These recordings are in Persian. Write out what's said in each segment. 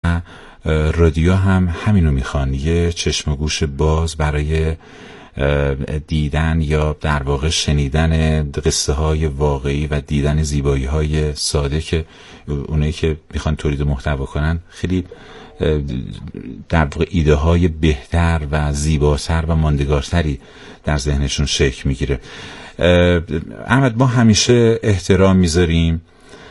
رادیو هم همینو میخوان، یه چشم و گوش باز برای دیدن یا در واقع شنیدن قصه های واقعی و دیدن زیبایی های ساده که اونایی که میخوان تولید محتوا کنن خیلی در واقع ایده های بهتر و زیباتر و ماندگارتری در ذهنشون شکل میگیره. احمد، ما همیشه احترام میذاریم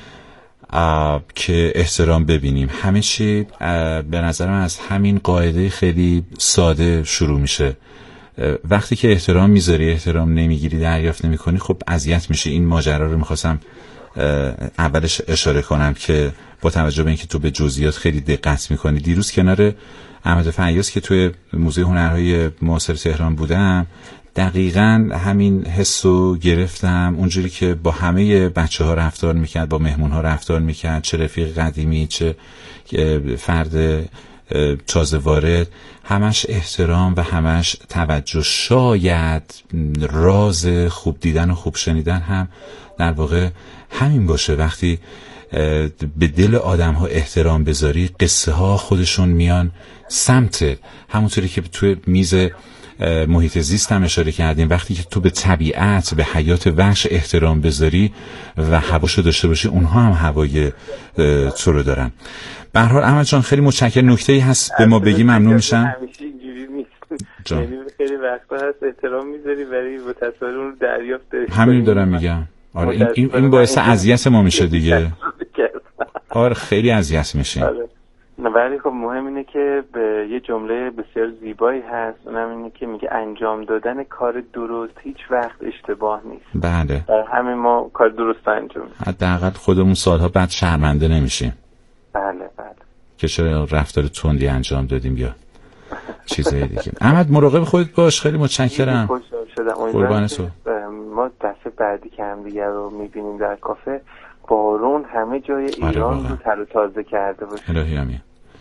که احترام ببینیم. همه چی به نظر من از همین قاعده خیلی ساده شروع میشه. وقتی که احترام میذاری، احترام نمیگیری، دریافت نمیکنی، خب اذیت میشه. این ماجرا رو میخواستم اولش اشاره کنم که با توجه به اینکه تو به جزئیات خیلی دقت میکنی، دیروز کنار احمد فیاض که توی موزه هنرهای معاصر تهران بودم، دقیقاً همین حسو گرفتم. اونجوری که با همه بچه‌ها رفتار میکرد، با مهمون‌ها رفتار میکرد، چه رفیق قدیمی چه فرد تازه وارد، همش احترام و همش توجه. شاید راز خوب دیدن و خوب شنیدن هم در واقع همین باشه. وقتی به دل آدم ها احترام بذاری، قصه ها خودشون میان سمت. همونطوری که توی میز محیط زیست هم اشاره کردیم، وقتی که تو به طبیعت، به حیات وحش احترام بذاری و هواشو داشته باشی، اونها هم هوای تو رو دارن. به هر حال احمد جان خیلی متشکرم. نکته‌ای هست به ما بگی ممنون میشم. همیشه اینجوری نیست. یعنی خیلی وقتا هست احترام میذاری ولی با تصور اون دریافت همین دارم میگم. آره این باعث اذیت ما میشه دیگه. آره خیلی اذیت میشه. ولی خب مهم اینه که به یه جمله بسیار زیبایی هست، اونم اینه که میگه انجام دادن کار درست هیچ وقت اشتباه نیست. بله. در همین ما کار درست انجام میدیم. حداقل خودمون سالها بعد شرمنده نمیشیم. بله. که چرا رفتار تندی انجام دادیم یا چیزایی دیگه. احمد مراقب خودت باش. خیلی متشکرم. قربان تو. ما دفعه بعدی که هم دیگه رو میبینیم در کافه، بارون همه جای ایران رو تر و تازه کرده باشه. الهی آمین.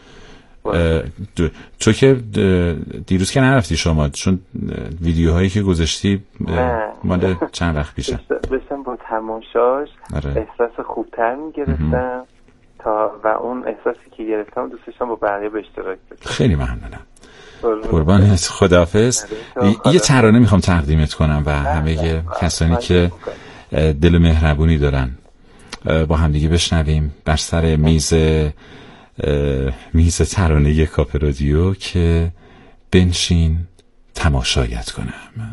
تو که دیروز که نرفتی شما، چون ویدیوهایی که گذاشتی مال چند وقت پیشه. داشتم با تماشاش احساس خوبتر میگرفتم و اون احساسی که گرفتم دوست داشتم با بقیه به اشتراک بذارم. خیلی ممنونم. قربانت. خداحافظ. یه ترانه میخوام تقدیمت کنم و همه کسانی که دل مهربونی دارن با هم دیگه بشنویم بر سر میز ترانه کاپ رادیو که بنشین تماشایت کنم.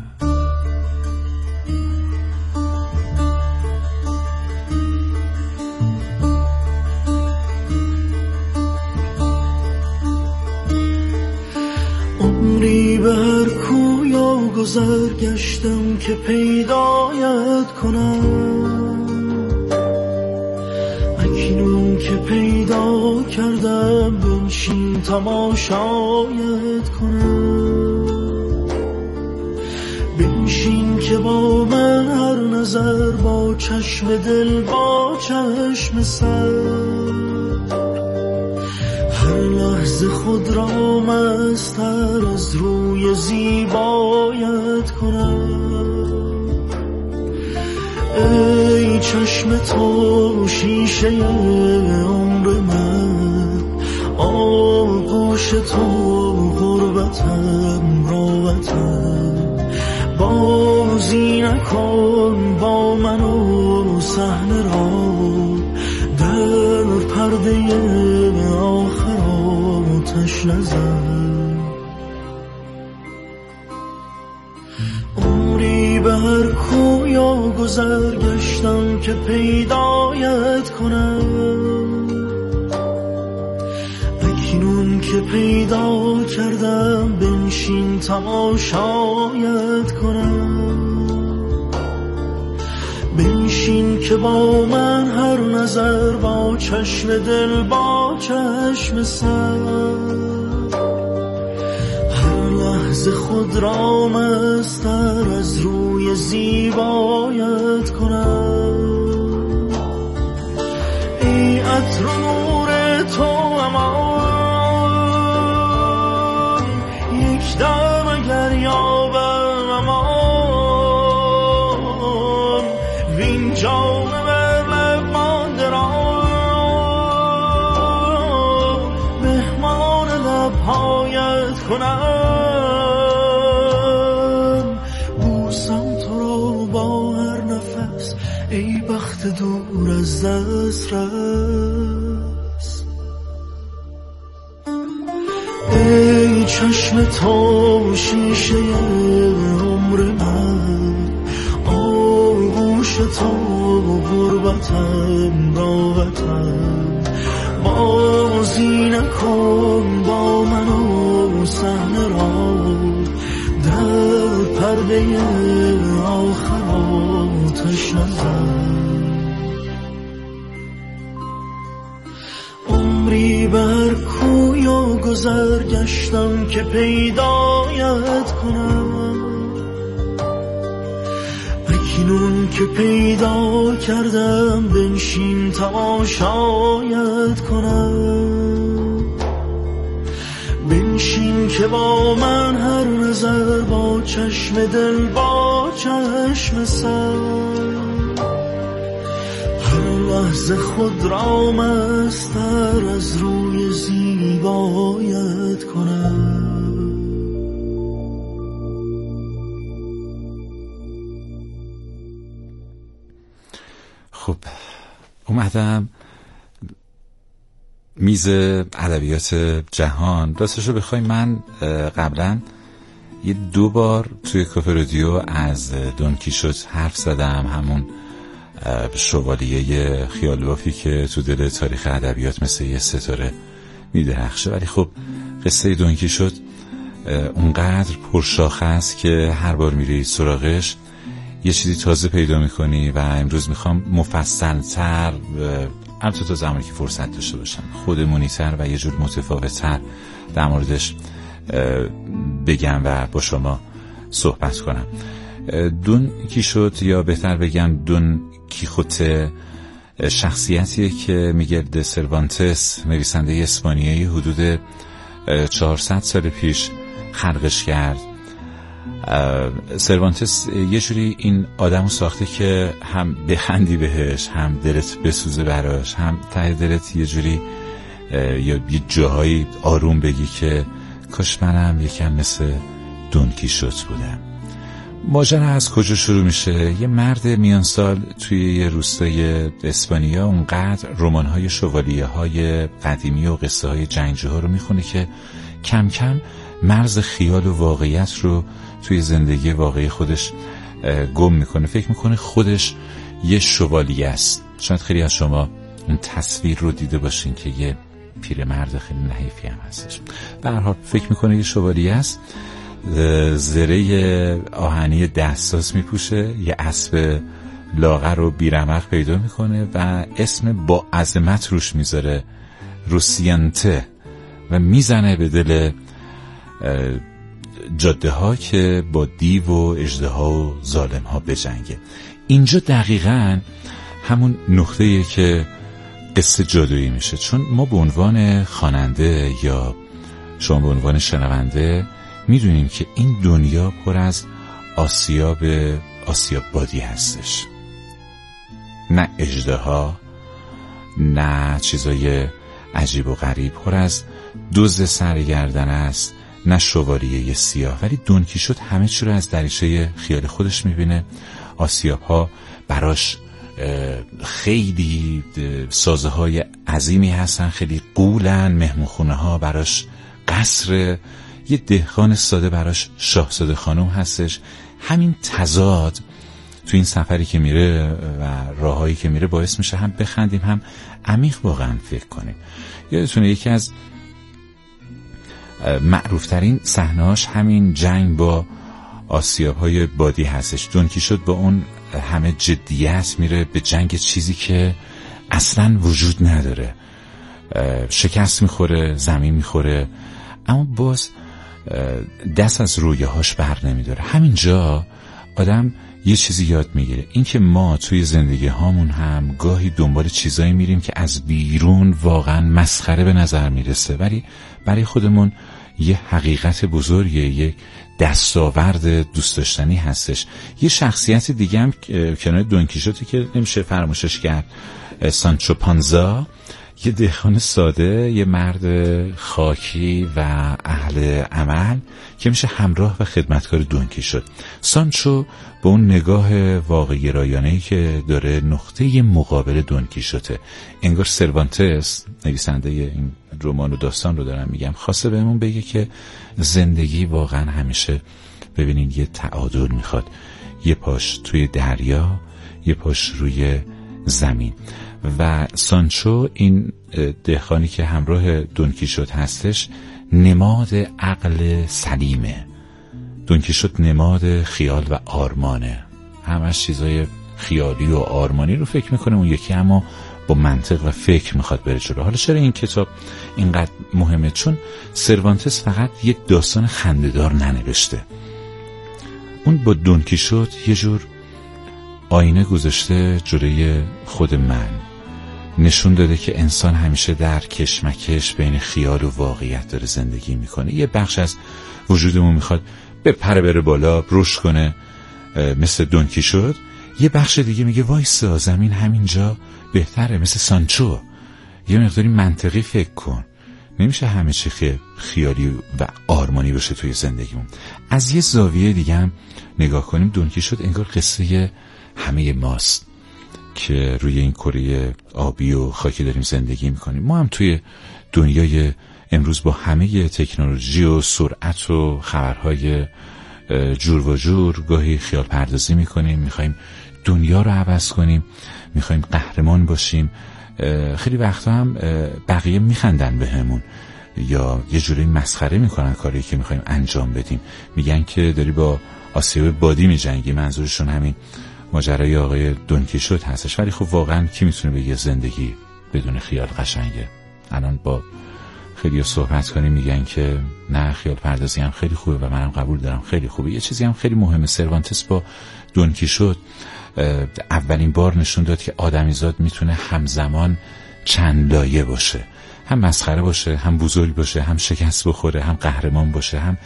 عمری به هر کویا گذر گشتم که پیدایت کنم، اکنون که پیدا کردم بنشین تماشایت کنم. بنشین که با من هر نظر، با چشم دل با چشم سر، هر لحظه خود را مستر از روی زیبایت کنم. ای چشم تو شیشه عمر من، آغوش تو غربتم راحتم. بازی نکن با من و صحنه را، در پرده آخر آتش نزن. عمری به هر کویا گذر گشتم که پیدایت کنم، اکنون که پیدا کردم بنشین تماشایت کنم. بنشین که با من هر نظر، با چشم دل با چشم سر، هر لحظه خود را مستر از روی زیبایت کنم. ای عطر و نور تو امان، یک دم اگر یابم امان، وین جام بر لب مانده را پایت کنم، بوسم تو را با هر نفس، ای بخت دور از دسترس. ای چشم تو شیشه عمر من، آغوش تو غربتم راحتم، بازی نکن با من و صحنه را، در پرده آخر آتش نزن. عمری بر کوی و گذر گشتم که پیدایت کنم، اکنون که پیدا کردم بنشین تماشایت کنم. بنشین که با من هر نظر، با چشم دل با چشم سر، هر لحظه خود را مستر از روی زیبایت کنم. خب اومدم میز ادبیات جهان. راستش رو بخوای من قبلا یه 2 بار توی کافه رادیو از دون کیشوت حرف زدم، همون شوالیه خیالبافی که تو دل تاریخ ادبیات مثل یه ستاره میدرخشه. ولی خب قصه دون کیشوت اونقدر پرشاخه است که هر بار میری سراغش یه چیزی تازه پیدا میکنی و امروز میخوام مفصل‌تر، البته تا زمانی که فرصت داشته باشم، خودمونی‌تر و یه جور متفاوت‌تر در موردش بگم و با شما صحبت کنم. دون کیشوت، یا بهتر بگم دون کیخوته، شخصیتیه که میگل د سروانتس، نویسنده اسپانیایی، حدود 400 سال پیش خلقش کرد. سروانتس یه جوری این آدمو ساخته که هم بخندی بهش، هم دلت بسوزه براش، هم ته دلت یه جوری یا یه جاهایی آروم بگی که کاش منم یکم مثل دون کیشوت بودم. ماجرا از کجا شروع میشه؟ یه مرد میان سال توی یه روستای اسپانیا اونقدر رمان‌های شوالیه‌های قدیمی و قصه‌های جنگجوها رو میخونه که کم کم مرز خیال و واقعیت رو توی زندگی واقعی خودش گم میکنه. فکر میکنه خودش یه شوالیه است. شاید خیلی از شما اون تصویر رو دیده باشین که یه پیرمرد خیلی نحیفی هم هستش. به هر حال فکر میکنه یه شوالیه است، زره آهنی دستاس میپوشه، یه اسب لاغر و بیرمق پیدا میکنه و اسم با عظمت روش میذاره، روسیانته، و میزنه به دل جاده ها که با دیو و اژدها و ظالم ها بجنگه. اینجا دقیقاً همون نقطه‌ایه که قصه جادویی میشه، چون ما به عنوان خواننده یا شما به عنوان شنونده میدونیم که این دنیا پر از آسیاب بادی هستش، نه اژدها، نه چیزای عجیب و غریب، پر از دزد سرگردن است، نه شوالیه سیاه. ولی دون کیشوت همه چی رو از دریچه خیال خودش میبینه. آسیاب ها براش خیلی سازه های عظیمی هستن، خیلی قولن. مهمونخونه ها براش قصر، یه دهقان ساده براش شاهزاده خانم هستش. همین تضاد تو این سفری که میره و راههایی که میره باعث میشه هم بخندیم هم عمیق واقعا فکر کنیم. یادتونه یکی از معروفترین صحنه‌هاش همین جنگ با آسیاب‌های بادی هستش. دون کیشوت با اون همه جدیت میره به جنگ چیزی که اصلاً وجود نداره، شکست میخوره، زمین میخوره، اما باز دست از رویاهاش بر نمیداره. همینجا آدم یه چیزی یاد میگیره، این که ما توی زندگی هامون هم گاهی دنبال چیزایی میریم که از بیرون واقعا مسخره به نظر میرسه، ولی برای خودمون یه حقیقت بزرگه، یه دستاورد دوست داشتنی هستش. یه شخصیت دیگه هم کنار دون کیشوته که نمیشه فراموشش کرد، سانچو پانزا، یه دهقان ساده، یه مرد خاکی و اهل عمل که میشه همراه و خدمتکار دونکیشوت. سانچو با اون نگاه واقعی رایانه‌ای که داره نقطه مقابل دونکیشوته. انگار سروانتس، نویسنده این رمان و داستان رو دارم میگم، خواسته بهمون بگه که زندگی واقعا همیشه ببینین یه تعادل میخواد، یه پاش توی دریا، یه پاش روی زمین. و سانچو، این دهقانی که همراه دونکیشوت هستش، نماد عقل سلیمه. دونکیشوت نماد خیال و آرمانه، همش چیزای خیالی و آرمانی رو فکر میکنه، اون یکی اما با منطق و فکر میخواد بره جلو. حالا چرا این کتاب اینقدر مهمه؟ چون سروانتس فقط یک داستان خنده‌دار ننوشته، اون با دونکیشوت یه جور آینه گذاشته جلوی خود من، نشون داده که انسان همیشه در کشمکش بین خیال و واقعیت داره زندگی میکنه. یه بخش از وجودمون میخواد بپره بره بالا، رشد کنه مثل دونکیشوت، یه بخش دیگه میگه وایسا، زمین همینجا بهتره، مثل سانچو، یه مقداری منطقی فکر کن، نمیشه همه چی خیالی و آرمانی باشه توی زندگیمون. از یه زاویه دیگه هم نگاه کنیم، دونکیشوت انگار قصه همه ماست که روی این کره آبی و خاکی داریم زندگی میکنیم. ما هم توی دنیای امروز با همه تکنولوژی و سرعت و خبرهای جور و جور گاهی خیال پردازی میکنیم، میخوایم دنیا رو عوض کنیم، میخوایم قهرمان باشیم. خیلی وقتا هم بقیه میخندن بهمون یا یه جوری مسخره میکنن کاری که میخوایم انجام بدیم، میگن که داری با آسیاب بادی میجنگی. منظورشون همین ماجرای آقای دونکیشوت هستش. ولی خب واقعا کی میتونه بگه زندگی بدون خیال قشنگه؟ الان با خیلی صحبت کنیم میگن که نه، خیال پردازی هم خیلی خوبه و منم قبول دارم خیلی خوبه. یه چیزی هم خیلی مهمه، سروانتس با دونکیشوت اولین بار نشون داد که آدمیزاد میتونه همزمان چند لایه باشه، هم مسخره باشه، هم بزرگ باشه، هم شکست بخوره، هم قهرمان باشه، هم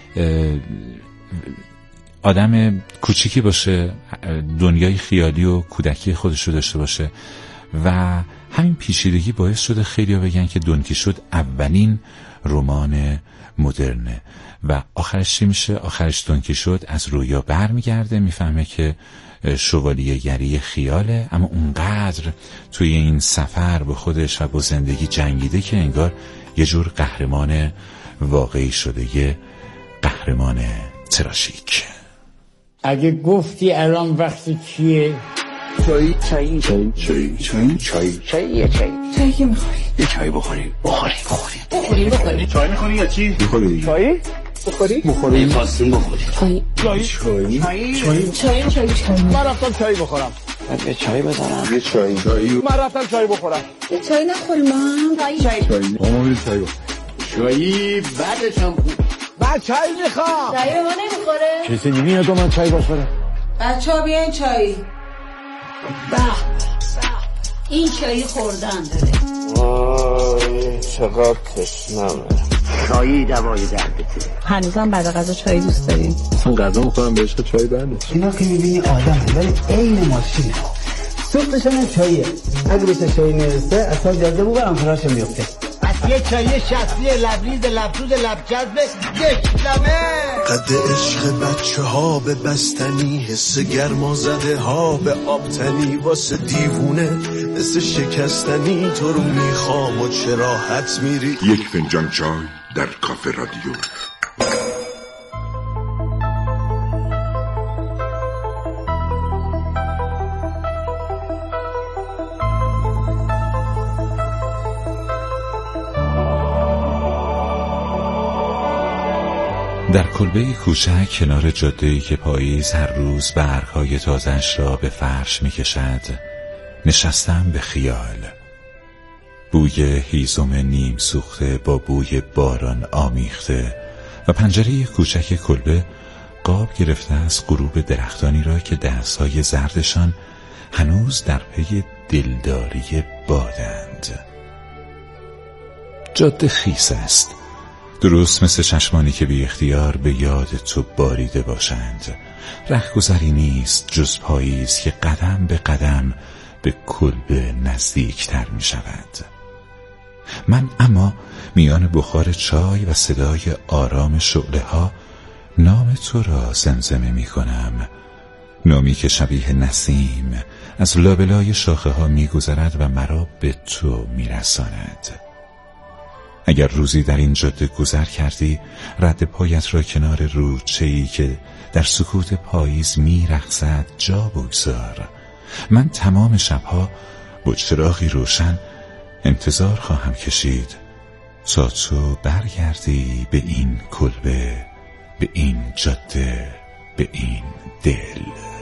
آدم کوچیکی باشه، دنیای خیالی و کودکی خودش رو داشته باشه. و همین پیچیدگی باعث شده خیلی‌ها بگن که دونکیشوت اولین رمان مدرنه. و آخرش چی میشه؟ آخرش دونکیشوت از رویا برمیگرده، میفهمه که شوالیه‌گری خیاله، اما اونقدر توی این سفر با خودش و با زندگی جنگیده که انگار یه جور قهرمان واقعی شده، یه قهرمان تراژیک. اگه گفتی الان وقت چیه؟ چایی که میخوایی؟ یه چایی بخوریم. چای میخوری یا چی؟ بخوری. چایی؟ بخوری؟ یه خواستیم بخوریم. چایی؟ من رفتم چایی بخورم. یه چایی بزنم. یه چایی. من رفتم چایی بخورم. یه چایی نخوریم ما؟ چایی. ماما چایی بخورم. چایی بعدش هم خوب. من چای میخوام. چای ما نمیخوره؟ کسی نمیاد من چای بخورم. بچه ها بیاین چایی. این چایی خوردن داره. وای چقدر تشنمه. چایی دوای دردته. هنوزم بعد غذا چایی دوست داریم؟ اصلا غذا میخورم بهش چای بعدش. اینا که میبینی آدم ولی عین ماشینه. سوختش هم چاییه. اگه بهش چایی نرسه اصلا جاده بو برام فراش میفته. پس یه چایی شخصی لبریز لبسوز لبچسب دشنمه. قد عشق بچه ها به بستنی، حس گرما زده ها به آبتنی، واسه دیوونه مثل شکستنی، تو رو میخوام و چرا حت میری. یک فنجان چای در کافه رادیو. در کلبه کوچک کنار جاده‌ای که پاییز هر روز برگ‌های تازه‌اش را به فرش می‌کشد، نشستم به خیال. بوی هیزم نیم سوخته با بوی باران آمیخته و پنجره کوچک کلبه قاب گرفته از غروب درختانی را که دست‌های زردشان هنوز در پی دلداری بادند. جاده خیس است، درست مثل چشمانی که بی اختیار به یاد تو باریده باشند. رهگذری نیست جز پاییز که قدم به قدم به کلبه نزدیکتر می شود. من اما میان بخار چای و صدای آرام شعله ها نام تو را زمزمه می کنم، نامی که شبیه نسیم از لابلای شاخه ها می گذرد و مرا به تو می رساند. اگر روزی در این جاده گذر کردی، رد پایت را کنار رودچه‌ای که در سکوت پاییز می رقصد جا بگذار. من تمام شبها با چراغی روشن انتظار خواهم کشید تا تو برگردی به این کلبه، به این جاده، به این دل.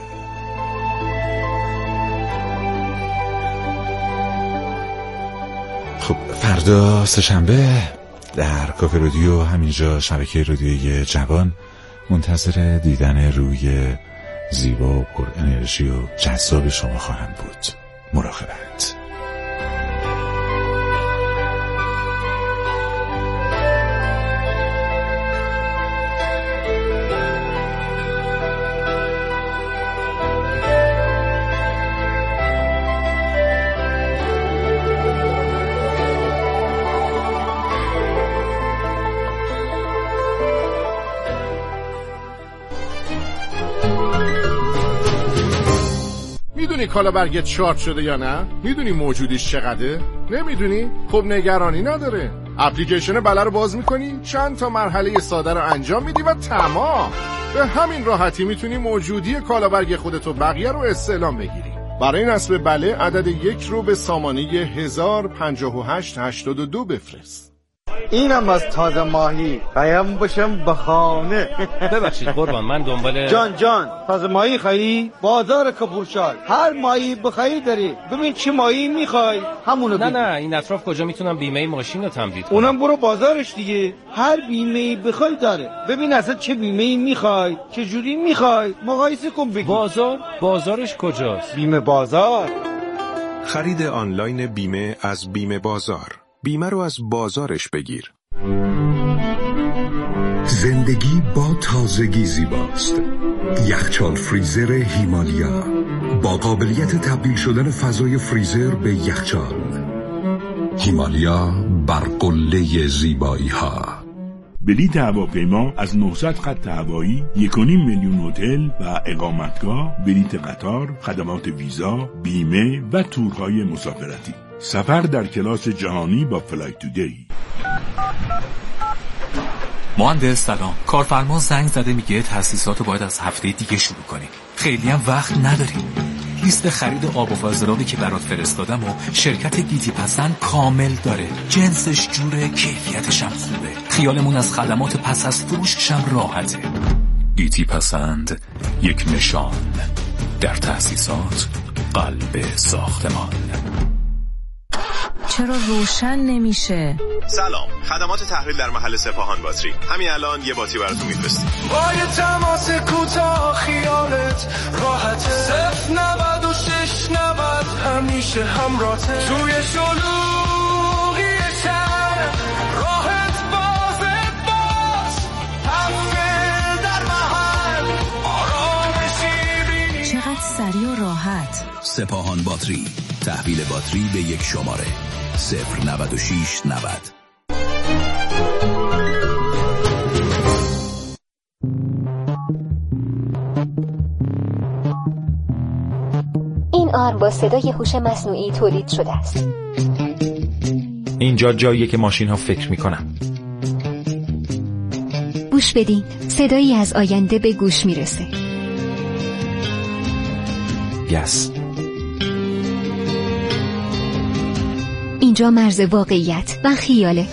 خب فردا سه‌شنبه در کافه رادیو، همینجا شبکه رادیوی جوان، منتظر دیدن روی زیبا و پر انرژی و جذاب شما خواهم بود. مراقبت. میدونی کالا برگت شارت شده یا نه؟ میدونی موجودیش چقدره؟ نمیدونی؟ خب نگرانی نداره. اپلیکیشن بله رو باز میکنی، چند تا مرحله ساده رو انجام میدی و تمام. به همین راحتی میتونی موجودی کالا برگ خودت و بقیه رو استعلام بگیری. برای نصب بله عدد 1 رو به سامانه 105882 بفرست. اینم از تازه ماهی قایم باشم به خانه. ببخشید قربان، من دنبال جان تازه ماهی خواهی؟ بازار کپورشال هر ماهی بخوای داری. ببین چه ماهی میخوای همونو بگیر. نه این اطراف کجا میتونم بیمه ماشین رو تمدید کنم؟ اونم برو بازارش دیگه، هر بیمه‌ای بخوای داره. ببین اصلا چه بیمه‌ای میخوای، چه جوری میخوای، مقایسه کن بگیر. بازارش کجاست؟ بیمه بازار. خرید آنلاین بیمه از بیمه بازار. بیمه رو از بازارش بگیر. زندگی با تازگی زیباست. یخچال فریزر هیمالیا با قابلیت تبدیل شدن فضای فریزر به یخچال. هیمالیا بر قله زیبایی ها. بلیط هواپیما از 900 خط هوایی، 1.5 میلیون هتل و اقامتگاه، بلیط قطار، خدمات ویزا، بیمه و تورهای مسافرتی. سفر در کلاس جهانی با فلایت تودی. مهندس سلام. کارفرما زنگ زده میگه تاسیساتو باید از هفته دیگه شروع کنی. خیلی هم وقت نداریم. لیست خرید آب و فاضلابی که برات فرستادم و شرکت گیتی پسند کامل داره. جنسش جوره، کیفیتش هم خوبه. خیالمون از خدمات پس از فروشش هم راحته. گیتی پسند، یک نشان در تاسیسات قلب ساختمان. چرا روشن نمیشه؟ سلام، خدمات تحویل در محل سپاهان باتری. همین الان یه باتری براتون میفرستیم. با یه تماس کوتاه خیالت راحته. 09690 همیشه همراهته. توی شلوغی شهر راحت باز تحویل در محل آرامشی بینی. چقدر سریع و راحت. سپاهان باتری، تحویل باتری به یک شماره 09690. این آرم با صدای هوش مصنوعی تولید شده است. اینجا جاییه که ماشین ها فکر میکنن. گوش بدین، صدایی از آینده به گوش میرسه. یس. اینجا مرز واقعیت و خیاله.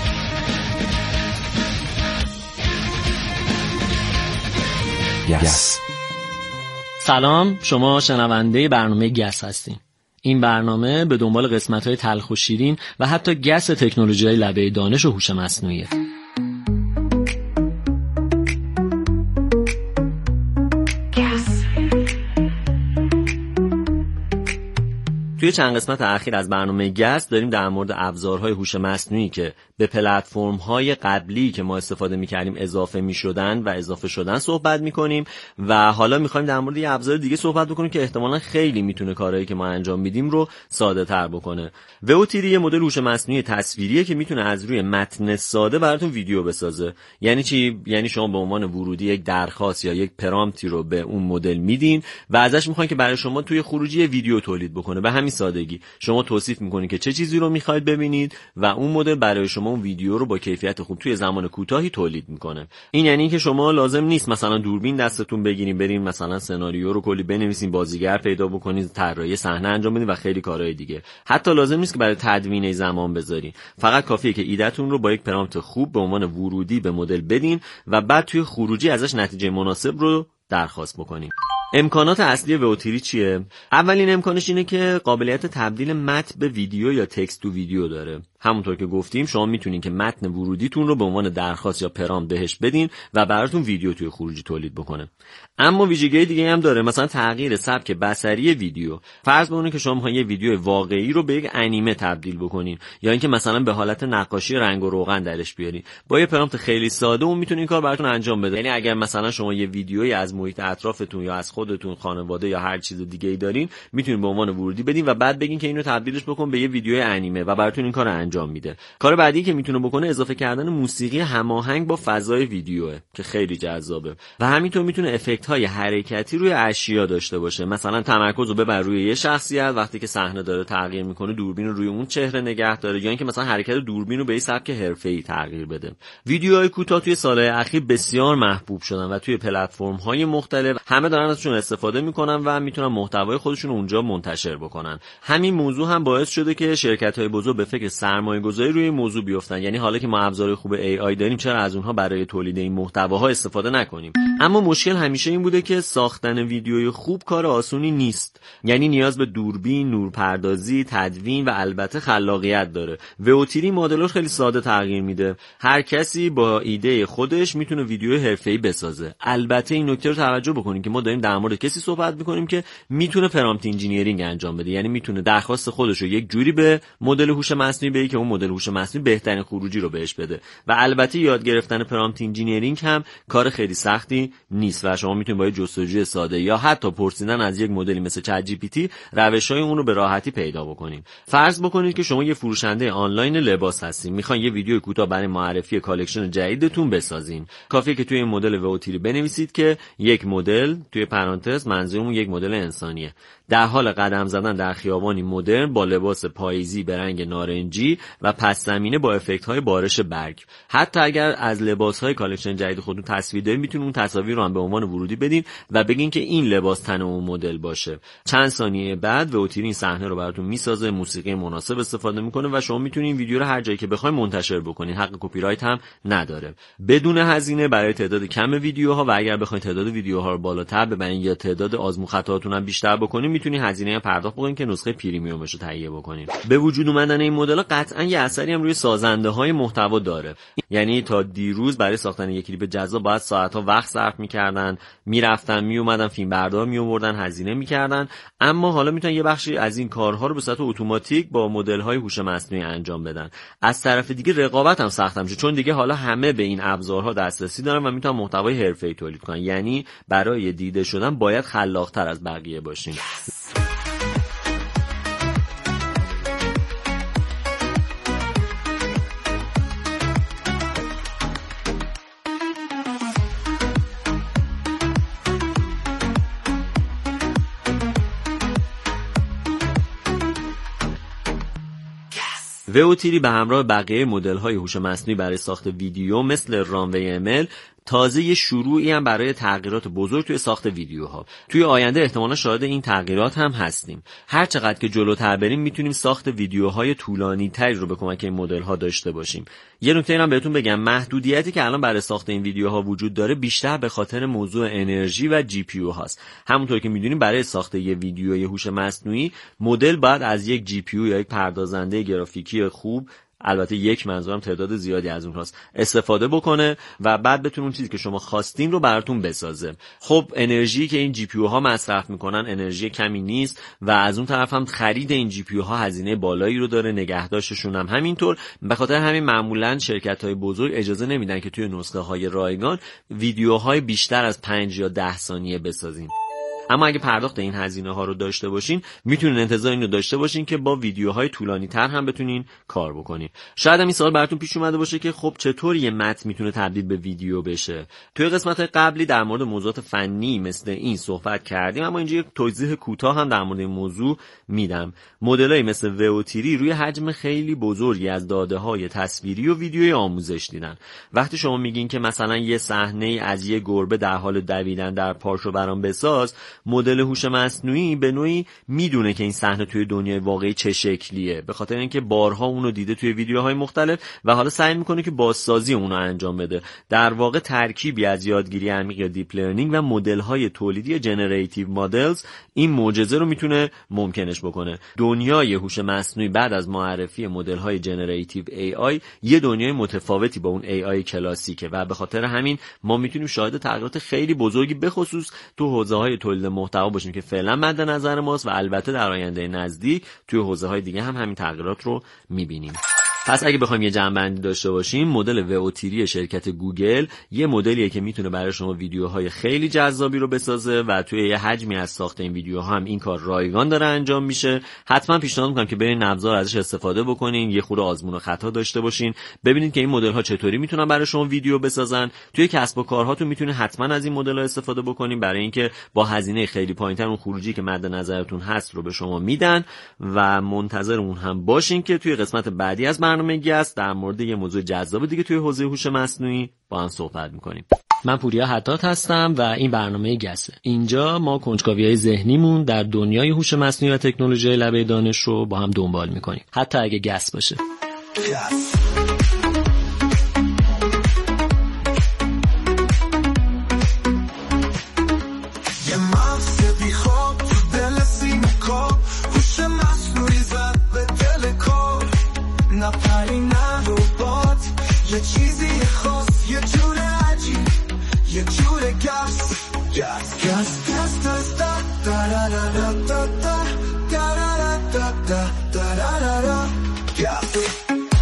یس. سلام، شما شنونده برنامه گس هستین. این برنامه به دنبال قسمت‌های تلخ و شیرین و حتی گس تکنولوژی‌های لبه دانش و هوش مصنوعیه. توی چند قسمت اخیر از برنامه گس داریم در مورد ابزارهای هوش مصنوعی که به پلتفرم‌های قبلی که ما استفاده می‌کردیم اضافه می‌شدن و اضافه شدن صحبت می‌کنیم و حالا می‌خوایم در مورد یه ابزار دیگه صحبت بکنیم که احتمالاً خیلی می‌تونه کارهایی که ما انجام میدیم رو ساده‌تر بکنه. وئوتیری یه مدل هوش مصنوعی تصویریه که می‌تونه از روی متن ساده براتون ویدیو بسازه. یعنی چی؟ یعنی شما به عنوان ورودی یک درخواست یا یک پرامپتی رو به اون مدل میدین و ازش می‌خواین که برای شما توی خروجی ویدیو تولید بکنه. به همین سادگی شما توصیف می‌کنید که چه چیزی رو می‌خواید ببینید و اون مدل برای شما اون ویدیو رو با کیفیت خوب توی زمان کوتاهی تولید میکنه. این یعنی که شما لازم نیست مثلا دوربین دستتون بگیرین برین مثلا سناریو رو کلی بنویسین، بازیگر پیدا بکنید، طراحی صحنه انجام بدین و خیلی کارهای دیگه. حتی لازم نیست که برای تدوین زمان بذارین. فقط کافیه که ایده‌تون رو با یک پرامپت خوب به عنوان ورودی به مدل بدین و بعد توی خروجی ازش نتیجه مناسب رو درخواست بکنین. امکانات اصلی وئوتیری چیه؟ اولین امکانش اینه که قابلیت تبدیل متن به ویدیو یا تکست تو ویدیو داره. همونطور که گفتیم شما میتونین که متن ورودیتون رو به عنوان درخواست یا پرامپت بهش بدین و براتون ویدیو توی خروجی تولید بکنه. اما ویژگی دیگه هم داره، مثلا تغییر سبک بصری ویدیو. فرض بکنید که شما میخواین یه ویدیو واقعی رو به یک انیمه تبدیل بکنین یا اینکه مثلا به حالت نقاشی رنگ و روغن درش بیارین. با یه پرامپت خیلی ساده اون میتونه این کار براتون انجام بده. یعنی اگر مثلا شما یه ویدیویی از محیط اطرافتون یا از خودتون، خانواده یا هر چیز دیگه‌ای دارین، میتونین به عنوان ورودی بدین و بعد بگین که اینو تبدیلش بکن به یه ویدیوی انیمه و براتون این کارو انجام میده. کار بعدی که میتونه بکنه اضافه کردن موسیقی هماهنگ با فضای ویدیوه که خیلی جذابه و همینطور میتونه افکت‌های حرکتی روی اشیا داشته باشه. مثلا تمرکز رو ببر روی یه شخصیت، وقتی که صحنه داره تغییر میکنه دوربین رو روی اون چهره نگه داره، یا اینکه مثلا حرکت دوربین رو به سبک حرفه‌ای تغییر بده. ویدیوهای کوتاه توی سالهای اخیر بسیار محبوب شدن و توی پلتفرم‌های مختلف همه دارن ازشون استفاده میکنن و میتونن محتوای خودشون رو اونجا منتشر بکنن. همین موضوع هم باعث شده که شرکت‌های بزرگ به فکر سرمایه‌گذاری روی این موضوع بیفتن. یعنی حالا که ما ابزارهای خوب AI داریم، چرا از اونها برای تولید این محتواها استفاده نکنیم؟ اما مشکل همیشه این بوده که ساختن ویدیوی خوب کار آسونی نیست. یعنی نیاز به دوربین، نورپردازی، تدوین و البته خلاقیت داره. وئوتیری مدلش خیلی ساده تغییر میده. هر کسی با ایده خودش میتونه ویدیو حرفه‌ای بسازه. البته این نکته رو توجه بکنید که ما داریم در مورد کسی صحبت میکنیم که میتونه پرامپت انجینیرینگ انجام بده. یعنی میتونه درخواست خودش رو یک جوری به مدل هوش مصنوعی بده که اون مدل هوش مصنوعی بهترین خروجی رو بهش بده. و البته یاد گرفتن پرامپت انجینیرینگ هم کار خیلی سختی نیست و شما میتونید با جستجوی ساده یا حتی پرسیدن از یک مدلی مثل چت جی پی تی روش‌های اون رو به راحتی پیدا بکنید. فرض بکنید که شما یه فروشنده آنلاین لباس هستین، میخواین یه ویدیو کوتاه برای معرفی کالکشن جدیدتون بسازین. کافیه که توی این مدل وئوتیری بنویسید که یک مدل، توی پرانتز منظورمون یک مدل انسانیه، در حال قدم زدن در خیابانی مدرن با لباس پاییزی به رنگ نارنجی و پس زمینه با افکت‌های بارش برگ. حتی اگر از لباس‌های کالکشن جدید خودتون تصویر دارین، میتونید اون تصاویر رو هم به عنوان ورودی بدین و بگین که این لباس تن اون مدل باشه. چند ثانیه بعد وئوتیری این صحنه رو براتون میسازه، موسیقی مناسب استفاده میکنه و شما میتونید این ویدیو رو هر جایی که بخواید منتشر بکنید. حق کپی رایت هم نداره. بدون هزینه برای تعداد کم ویدیوها و اگر بخواید تعداد ویدیوها رو بالاتر ببرین یا تعداد آزمون خطاهاتون هم بیشتر بکنید، میتونید هزینه پرداخت بکنید که نسخه پریمیومش رو تهیه بکنید. به وجود اومدن این مدل قطعا یه اثری هم روی سازنده‌های محتوا داره. یعنی تا دیروز برای ساختن یک کلیپ جذاب باید ساعت‌ها وقت صرف می‌کردن، میرفتن میومدن فیلمبردار میآوردن، هزینه می‌کردن. اما حالا میتونن یه بخشی از این کارها رو به صورت اتوماتیک با مدل‌های هوش مصنوعی انجام بدن. از طرف دیگه رقابت هم سخت میشه، چون دیگه حالا همه به این ابزارها دسترسی دارن و میتونن محتوای حرفه‌ای تولید کنن. یعنی برای دیده شدن باید خلاق‌تر از بقیه باشین. وئوتیری به همراه بقیه مدل‌های هوش مصنوعی برای ساخت ویدیو مثل رانوی ام ال تازه یه شروعی هم برای تغییرات بزرگ توی ساخت ویدیوها. توی آینده احتمالاً شاهد این تغییرات هم هستیم. هر چقدر که جلوتر بریم میتونیم ساخت ویدیوهای طولانی‌تری رو به کمک این مدل‌ها داشته باشیم. یه نکته هم بهتون بگم، محدودیتی که الان برای ساخت این ویدیوها وجود داره بیشتر به خاطر موضوع انرژی و جی پی یو هاست. همونطور که میدونیم برای ساخت یه ویدیوی هوش مصنوعی مدل باید از یک جی پی یو یا یک پردازنده گرافیکی خوب البته یک منظورم تعداد زیادی از اونهاست، استفاده بکنه و بعد بتونه اون چیزی که شما خواستین رو براتون بسازه. خب انرژی که این جی پی یو ها مصرف میکنن انرژی کمی نیست و از اون طرف هم خرید این جی پی یو ها هزینه بالایی رو داره، نگهداشتشون هم همینطور. به خاطر همین معمولا شرکت‌های بزرگ اجازه نمیدن که توی نسخه های رایگان ویدیوهای بیشتر از 5 یا 10 ثانیه بسازین. اما اگه پرداخت این هزینه ها رو داشته باشین میتونین انتظار این رو داشته باشین که با ویدیوهای طولانی تر هم بتونین کار بکنین. شاید هم این سوال براتون پیش اومده باشه که خب چطور یه متن میتونه تبدیل به ویدیو بشه. توی قسمت قبلی در مورد موضوعات فنی مثل این صحبت کردیم، اما اینجا یک توضیح کوتاه هم در مورد این موضوع میدم. مدلای مثل وئوتیری روی حجم خیلی بزرگی از داده‌های تصویری و ویدیویی آموزش دیدن. وقتی شما میگین که مثلا یه صحنه از یه گربه در حال دویدن در پارک رو برام بساز، مدل هوش مصنوعی به نوعی میدونه که این صحنه توی دنیای واقعی چه شکلیه، به خاطر اینکه بارها اونو دیده توی ویدیوهای مختلف و حالا سعی میکنه که بازسازی اونو انجام بده. در واقع ترکیبی از یادگیری عمیق یا دیپ لرنینگ و مدل‌های تولیدی جنراتیو مدلز این معجزه رو میتونه ممکنش بکنه. دنیای هوش مصنوعی بعد از معرفی مدل‌های جنراتیو AI یه دنیای متفاوتی با اون AI کلاسیکه و به خاطر همین ما میتونیم شاهد تغییرات خیلی بزرگی به خصوص تو حوزه‌های تولید محتوا باشیم که فعلا مد نظر ماست و البته در آینده نزدیک توی حوزه‌های دیگه هم همین تغییرات رو می‌بینیم. پس اگه بخوایم یه جمع‌بندی داشته باشیم، مدل وئوتیری شرکت گوگل یه مدلیه که میتونه برای شما ویدیوهای خیلی جذابی رو بسازه و توی یه حجمی از ساخت این ویدیوها هم این کار رایگان داره انجام میشه. حتما پیشنهاد میکنم که برین ابزار ازش استفاده بکنین، یه خورده آزمون و خطا داشته باشین، ببینید که این مدل‌ها چطوری میتونن برای شما ویدیو بسازن. توی کسب و کارهاتون میتونید حتما از این مدل‌ها استفاده بکنین برای اینکه با هزینه خیلی پایین‌تر اون خروجی که مد نظرتون هست رو به شما میدن و منتظر اون هم باشین که توی قسمت بعدی از برنامه گس در مورد یه موضوع جذاب دیگه توی حوزه هوش مصنوعی با هم صحبت میکنیم. من پوریا حداد هستم و این برنامه گسه. اینجا ما کنجکاوی‌های ذهنیمون در دنیای هوش مصنوعی و تکنولوژی لبه دانش رو با هم دنبال میکنیم، حتی اگه گس باشه. یه چیزی خاص، یه جور عجیب، یه جور گس گس گس گس گس دا دا دا دا دا دا دا دا دا دا دا گس.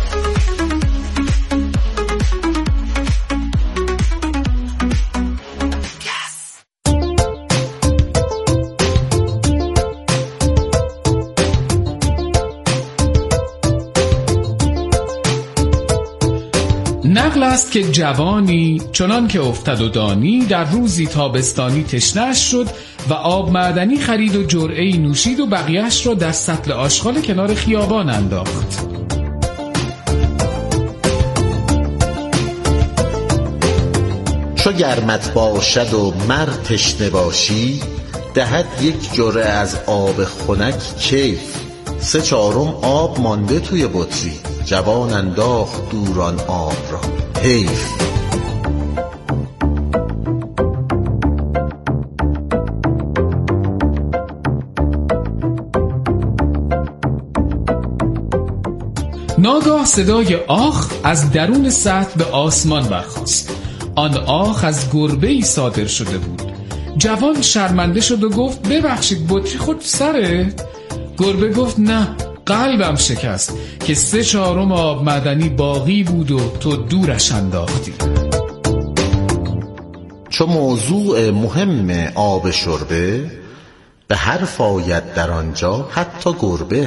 نقل است که جوانی چنان که افتد و دانی در روزی تابستانی تشنه‌اش شد و آب معدنی خرید و جرعه‌ای نوشید و بقیه‌اش را در سطل آشغال کنار خیابان انداخت. چو گرمت باشد و مر تشنه باشی، دهد یک جرعه از آب خنک کیف. 3/4 آب مانده توی بطری، جوان انداخت دوران آب را، حیف. ناگاه صدای آخ از درون سطح به آسمان برخاست. آن آخ از گربه‌ای صادر شده بود. جوان شرمنده شد و گفت ببخشید بطری خود سره؟ گربه گفت نه، قلبم شکست که 3/4 آب معدنی باقی بود و تو دورش انداختی. چو موضوع مهم آب شربه، به حرف آید در آنجا حتی گربه.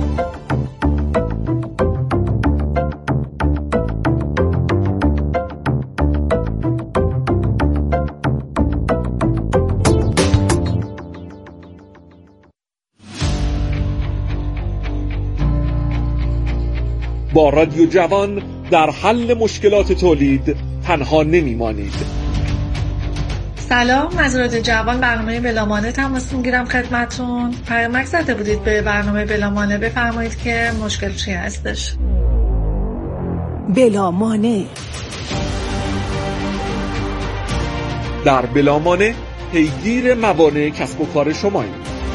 با رادیو جوان در حل مشکلات تولید تنها نمیمانید. سلام، از رادیو جوان برنامه بلامانه تماس میگیرم خدمتون. پیامک زده بودید به برنامه بلامانه، بفرمایید که مشکل چی هستش. بلامانه. در بلامانه پیگیر موانع کسب و کار شماییم.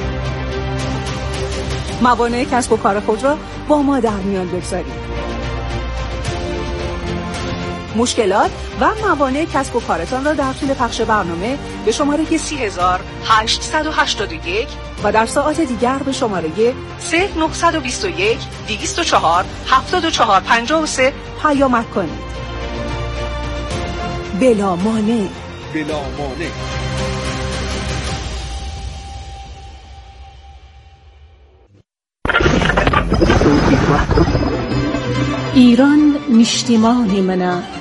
موانع کسب و کار خود را با ما در میان بگذارید. مشکلات و موانع کسب و کارتان را در طول پخش برنامه به شماره 30881 و در ساعات دیگر به شماره 0921 204 7453 پیام کنید. بلا مانع. ایران نشتیمان منه